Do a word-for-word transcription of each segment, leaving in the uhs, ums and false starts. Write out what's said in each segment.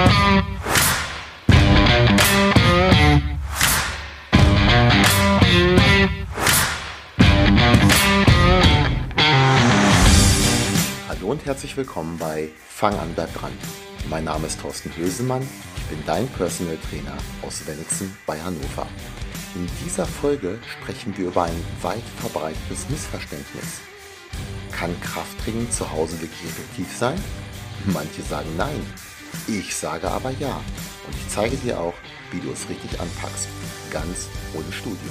Hallo und herzlich willkommen bei Fang an, bleib dran. Mein Name ist Thorsten Hösemann, ich bin dein Personal Trainer aus Wenigsen bei Hannover. In dieser Folge sprechen wir über ein weit verbreitetes Missverständnis. Kann Krafttraining zu Hause wirklich effektiv sein? Manche sagen nein, ich sage aber ja. Und ich zeige dir auch, wie du es richtig anpackst, ganz ohne Studio.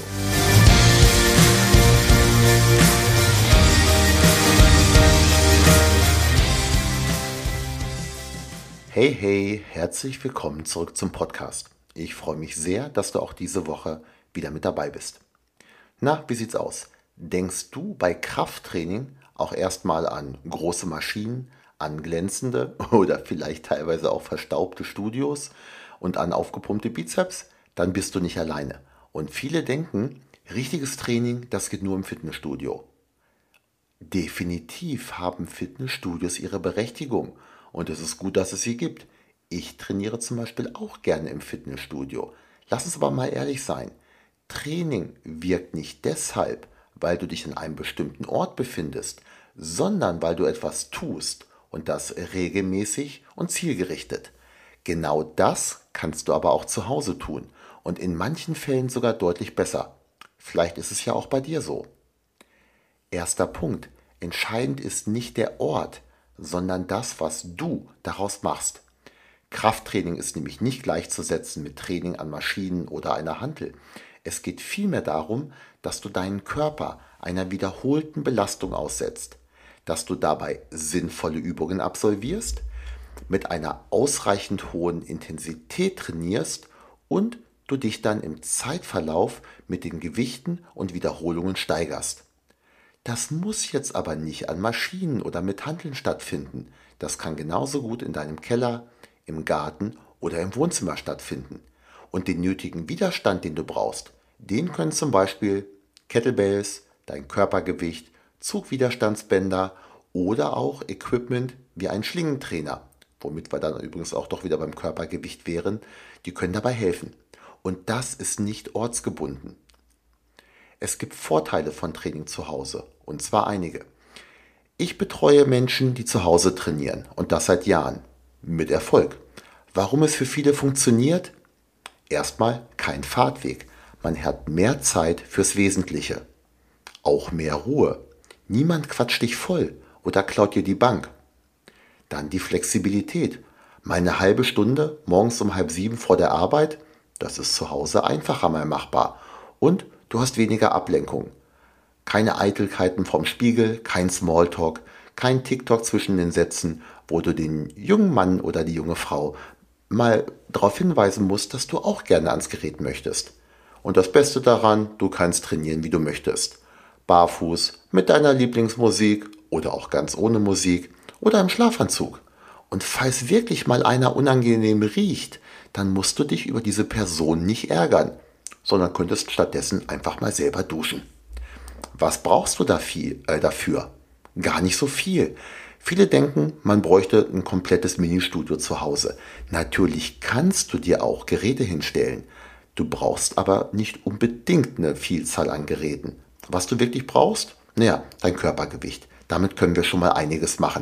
Hey, hey, herzlich willkommen zurück zum Podcast. Ich freue mich sehr, dass du auch diese Woche wieder mit dabei bist. Na, wie sieht's aus? Denkst du bei Krafttraining auch erstmal an große Maschinen, an glänzende oder vielleicht teilweise auch verstaubte Studios und an aufgepumpte Bizeps? Dann bist du nicht alleine. Und viele denken, richtiges Training, das geht nur im Fitnessstudio. Definitiv haben Fitnessstudios ihre Berechtigung. Und es ist gut, dass es sie gibt. Ich trainiere zum Beispiel auch gerne im Fitnessstudio. Lass uns aber mal ehrlich sein. Training wirkt nicht deshalb, weil du dich an einem bestimmten Ort befindest, sondern weil du etwas tust und das regelmäßig und zielgerichtet. Genau das kannst du aber auch zu Hause tun und in manchen Fällen sogar deutlich besser. Vielleicht ist es ja auch bei dir so. Erster Punkt. Entscheidend ist nicht der Ort, sondern das, was du daraus machst. Krafttraining ist nämlich nicht gleichzusetzen mit Training an Maschinen oder einer Hantel. Es geht vielmehr darum, dass du deinen Körper einer wiederholten Belastung aussetzt, dass du dabei sinnvolle Übungen absolvierst, mit einer ausreichend hohen Intensität trainierst und du dich dann im Zeitverlauf mit den Gewichten und Wiederholungen steigerst. Das muss jetzt aber nicht an Maschinen oder mit Hanteln stattfinden. Das kann genauso gut in deinem Keller, im Garten oder im Wohnzimmer stattfinden. Und den nötigen Widerstand, den du brauchst, den können zum Beispiel Kettlebells, dein Körpergewicht, Zugwiderstandsbänder oder auch Equipment wie ein Schlingentrainer, womit wir dann übrigens auch doch wieder beim Körpergewicht wären, die können dabei helfen. Und das ist nicht ortsgebunden. Es gibt Vorteile von Training zu Hause, und zwar einige. Ich betreue Menschen, die zu Hause trainieren, und das seit Jahren, mit Erfolg. Warum es für viele funktioniert? Erstmal kein Fahrtweg. Man hat mehr Zeit fürs Wesentliche. Auch mehr Ruhe. Niemand quatscht dich voll oder klaut dir die Bank. Dann die Flexibilität. Meine halbe Stunde morgens um halb sieben vor der Arbeit, das ist zu Hause einfacher mal machbar. Und du hast weniger Ablenkung. Keine Eitelkeiten vom Spiegel, kein Smalltalk, kein TikTok zwischen den Sätzen, wo du den jungen Mann oder die junge Frau mal darauf hinweisen musst, dass du auch gerne ans Gerät möchtest. Und das Beste daran, du kannst trainieren, wie du möchtest. Barfuß, mit deiner Lieblingsmusik oder auch ganz ohne Musik oder im Schlafanzug. Und falls wirklich mal einer unangenehm riecht, dann musst du dich über diese Person nicht ärgern, sondern könntest stattdessen einfach mal selber duschen. Was brauchst du da viel, äh, dafür? Gar nicht so viel. Viele denken, man bräuchte ein komplettes Ministudio zu Hause. Natürlich kannst du dir auch Geräte hinstellen. Du brauchst aber nicht unbedingt eine Vielzahl an Geräten. Was du wirklich brauchst? Naja, dein Körpergewicht. Damit können wir schon mal einiges machen.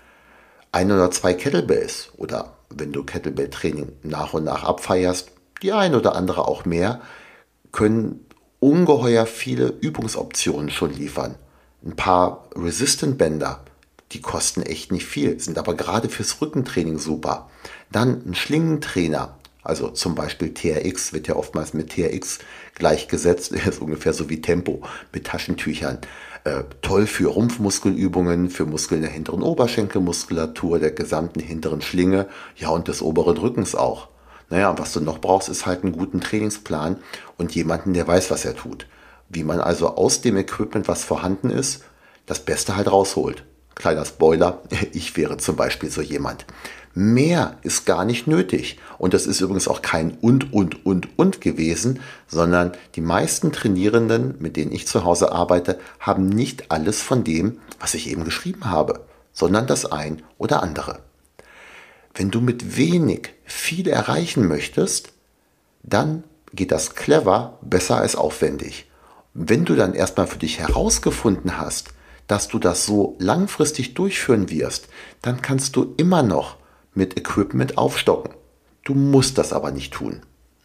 Ein oder zwei Kettlebells oder wenn du Kettlebell-Training nach und nach abfeierst, die ein oder andere auch mehr, können ungeheuer viele Übungsoptionen schon liefern. Ein paar Resistant-Bänder, die kosten echt nicht viel, sind aber gerade fürs Rückentraining super. Dann ein Schlingentrainer, also zum Beispiel T R X, wird ja oftmals mit T R X gleichgesetzt, ist ungefähr so wie Tempo mit Taschentüchern. Äh, toll für Rumpfmuskelübungen, für Muskeln der hinteren Oberschenkelmuskulatur, der gesamten hinteren Schlinge, ja und des oberen Rückens auch. Naja, was du noch brauchst, ist halt einen guten Trainingsplan und jemanden, der weiß, was er tut. Wie man also aus dem Equipment, was vorhanden ist, das Beste halt rausholt. Kleiner Spoiler, ich wäre zum Beispiel so jemand. Mehr ist gar nicht nötig. Und das ist übrigens auch kein und, und, und, und gewesen, sondern die meisten Trainierenden, mit denen ich zu Hause arbeite, haben nicht alles von dem, was ich eben geschrieben habe, sondern das ein oder andere. Wenn du mit wenig viel erreichen möchtest, dann geht das clever besser als aufwendig. Wenn du dann erstmal für dich herausgefunden hast, dass du das so langfristig durchführen wirst, dann kannst du immer noch mit Equipment aufstocken. Du musst das aber nicht tun.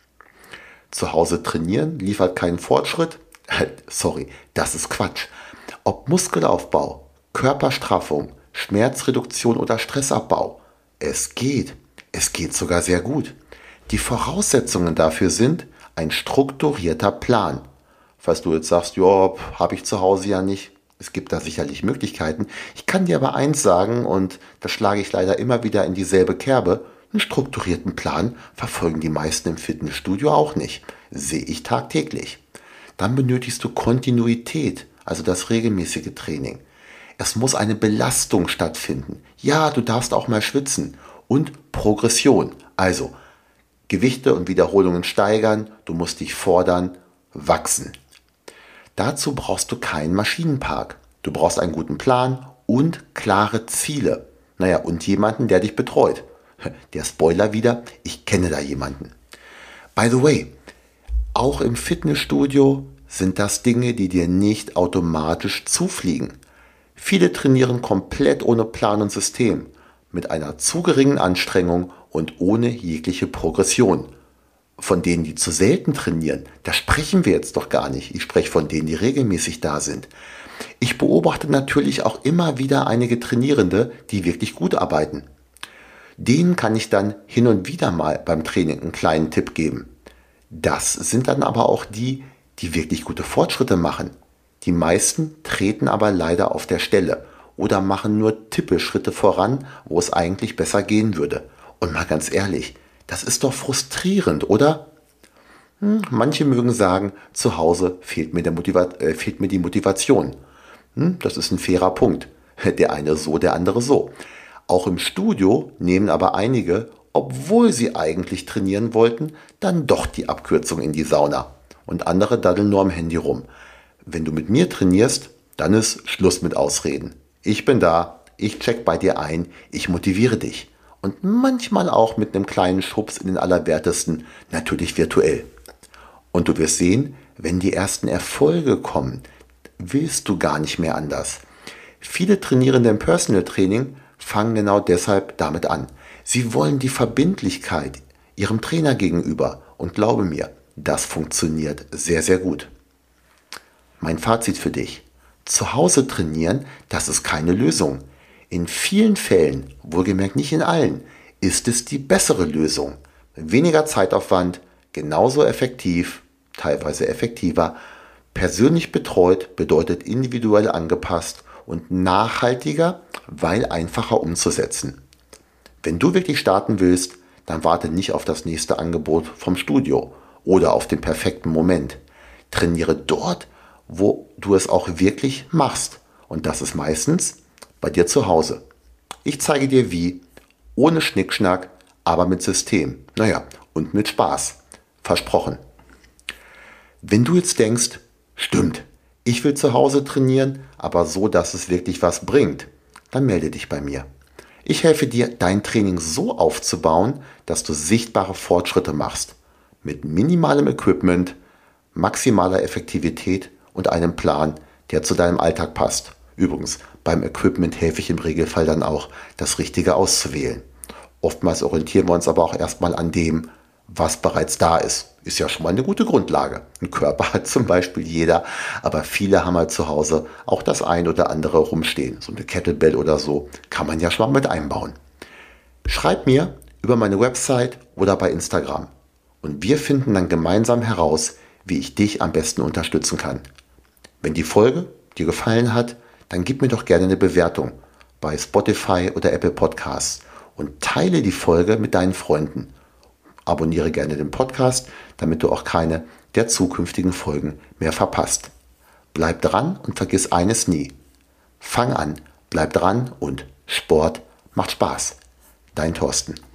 Zu Hause trainieren liefert keinen Fortschritt? Sorry, das ist Quatsch. Ob Muskelaufbau, Körperstraffung, Schmerzreduktion oder Stressabbau, es geht. Es geht sogar sehr gut. Die Voraussetzungen dafür sind ein strukturierter Plan. Falls du jetzt sagst, ja, habe ich zu Hause ja nicht. Es gibt da sicherlich Möglichkeiten. Ich kann dir aber eins sagen, und da schlage ich leider immer wieder in dieselbe Kerbe: einen strukturierten Plan verfolgen die meisten im Fitnessstudio auch nicht. Sehe ich tagtäglich. Dann benötigst du Kontinuität, also das regelmäßige Training. Es muss eine Belastung stattfinden. Ja, du darfst auch mal schwitzen. Und Progression, also Gewichte und Wiederholungen steigern, du musst dich fordern, wachsen. Dazu brauchst du keinen Maschinenpark. Du brauchst einen guten Plan und klare Ziele. Naja, und jemanden, der dich betreut. Der Spoiler wieder, ich kenne da jemanden. By the way, auch im Fitnessstudio sind das Dinge, die dir nicht automatisch zufliegen. Viele trainieren komplett ohne Plan und System, mit einer zu geringen Anstrengung und ohne jegliche Progression. Von denen, die zu selten trainieren, da sprechen wir jetzt doch gar nicht. Ich spreche von denen, die regelmäßig da sind. Ich beobachte natürlich auch immer wieder einige Trainierende, die wirklich gut arbeiten. Denen kann ich dann hin und wieder mal beim Training einen kleinen Tipp geben. Das sind dann aber auch die, die wirklich gute Fortschritte machen. Die meisten treten aber leider auf der Stelle oder machen nur Tippelschritte voran, wo es eigentlich besser gehen würde. Und mal ganz ehrlich, das ist doch frustrierend, oder? Hm, manche mögen sagen, zu Hause fehlt mir, der Motiva- äh, fehlt mir die Motivation. Hm, das ist ein fairer Punkt. Der eine so, der andere so. Auch im Studio nehmen aber einige, obwohl sie eigentlich trainieren wollten, dann doch die Abkürzung in die Sauna. Und andere daddeln nur am Handy rum. Wenn du mit mir trainierst, dann ist Schluss mit Ausreden. Ich bin da, ich check bei dir ein, ich motiviere dich. Und manchmal auch mit einem kleinen Schubs in den Allerwertesten, natürlich virtuell. Und du wirst sehen, wenn die ersten Erfolge kommen, willst du gar nicht mehr anders. Viele Trainierende im Personal Training fangen genau deshalb damit an. Sie wollen die Verbindlichkeit ihrem Trainer gegenüber. Und glaube mir, das funktioniert sehr, sehr gut. Mein Fazit für dich: Zu Hause trainieren, das ist keine Lösung. In vielen Fällen, wohlgemerkt nicht in allen, ist es die bessere Lösung. Weniger Zeitaufwand, genauso effektiv, teilweise effektiver. Persönlich betreut bedeutet individuell angepasst und nachhaltiger, weil einfacher umzusetzen. Wenn du wirklich starten willst, dann warte nicht auf das nächste Angebot vom Studio oder auf den perfekten Moment. Trainiere dort, wo du es auch wirklich machst. Und das ist meistens bei dir zu Hause. Ich zeige dir wie, ohne Schnickschnack, aber mit System. Naja, und mit Spaß. Versprochen. Wenn du jetzt denkst, stimmt, ich will zu Hause trainieren, aber so, dass es wirklich was bringt, dann melde dich bei mir. Ich helfe dir, dein Training so aufzubauen, dass du sichtbare Fortschritte machst. Mit minimalem Equipment, maximaler Effektivität und einem Plan, der zu deinem Alltag passt. Übrigens, beim Equipment helfe ich im Regelfall dann auch, das Richtige auszuwählen. Oftmals orientieren wir uns aber auch erstmal an dem, was bereits da ist. Ist ja schon mal eine gute Grundlage. Ein Körper hat zum Beispiel jeder, aber viele haben halt zu Hause auch das ein oder andere rumstehen. So eine Kettlebell oder so kann man ja schon mal mit einbauen. Schreib mir über meine Website oder bei Instagram und wir finden dann gemeinsam heraus, wie ich dich am besten unterstützen kann. Wenn die Folge dir gefallen hat, dann gib mir doch gerne eine Bewertung bei Spotify oder Apple Podcasts und teile die Folge mit deinen Freunden. Abonniere gerne den Podcast, damit du auch keine der zukünftigen Folgen mehr verpasst. Bleib dran und vergiss eines nie. Fang an, bleib dran und Sport macht Spaß. Dein Thorsten.